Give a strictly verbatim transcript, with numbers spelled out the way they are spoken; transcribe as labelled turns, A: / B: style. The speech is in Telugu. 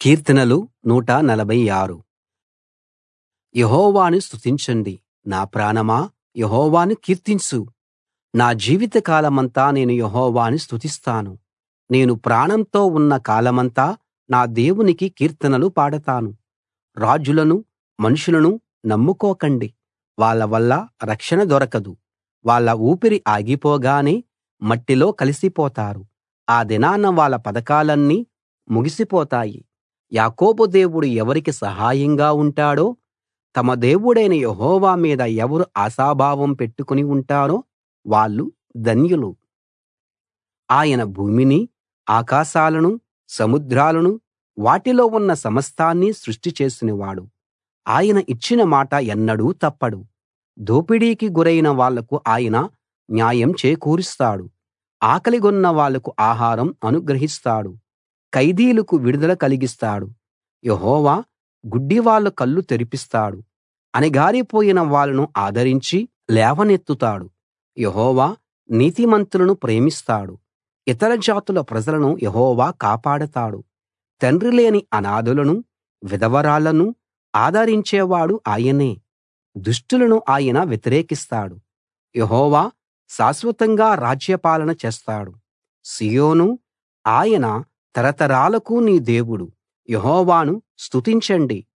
A: కీర్తనలు నూట నలభై ఆరు. యెహోవాను స్తుతించండి. నా ప్రాణమా యెహోవాను కీర్తించు. నా జీవితకాలమంతా నేను యెహోవాను స్తుతిస్తాను. నేను ప్రాణంతో ఉన్న కాలమంతా నా దేవునికి కీర్తనలు పాడతాను. రాజులను మనుషులను నమ్ముకోకండి, వాళ్ళ వల్ల రక్షణ దొరకదు. వాళ్ళ ఊపిరి ఆగిపోగానే మట్టిలో కలిసిపోతారు. ఆ దినాన వాళ్ళ పథకాలన్నీ ముగిసిపోతాయి. యాకోబు దేవుడు ఎవరికి సహాయంగా ఉంటాడో, తమ దేవుడైన యెహోవా మీద ఎవరు ఆశాభావం పెట్టుకుని ఉంటారో వాళ్ళు ధన్యులు. ఆయన భూమిని, ఆకాశాలను, సముద్రాలను, వాటిలో ఉన్న సమస్తాన్నీ సృష్టి చేసినవాడు. ఆయన ఇచ్చిన మాట ఎన్నడూ తప్పడు. దోపిడీకి గురైన వాళ్లకు ఆయన న్యాయం చేకూరుస్తాడు. ఆకలిగొన్న వాళ్లకు ఆహారం అనుగ్రహిస్తాడు. ఖైదీలకు విడుదల కలిగిస్తాడు. యెహోవా గుడ్డివాళ్ళ కళ్ళు తెరిపిస్తాడు. అణగారిపోయిన వాళ్ళను ఆదరించి లేవనెత్తుతాడు. యెహోవా నీతిమంతులను ప్రేమిస్తాడు. ఇతర జాతుల ప్రజలను యెహోవా కాపాడతాడు. తండ్రిలేని అనాథలను, విధవరాళ్ళను ఆదరించేవాడు ఆయనే. దుష్టులను ఆయన వ్యతిరేకిస్తాడు. యెహోవా శాశ్వతంగా రాజ్యపాలన చేస్తాడు. సీయోనూ, ఆయన తరతరాలకు నీ దేవుడు. యెహోవాను స్తుతించండి.